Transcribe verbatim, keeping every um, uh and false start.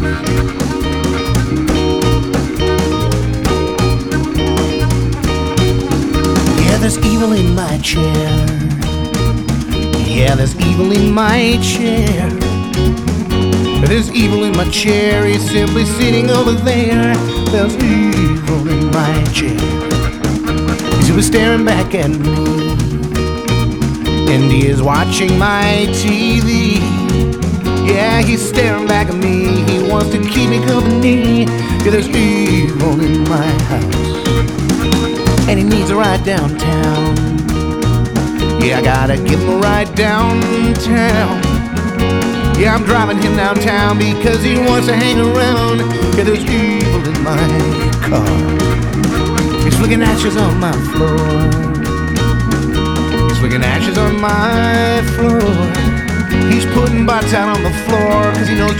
Yeah, there's evil in my chair. Yeah, there's evil in my chair. There's evil in my chair. He's simply sitting over there. There's evil in my chair. He's simply staring back at me, and he is watching my T V. Yeah, he's staring back at me. He wants to keep me company. Yeah, there's evil in my house, and he needs a ride downtown. Yeah, I gotta give him a ride downtown. Yeah, I'm driving him downtown because he wants to hang around. Yeah, there's evil in my car. He's flicking ashes on my floor. He's flicking ashes on my floor. He's putting butts out on the floor because he knows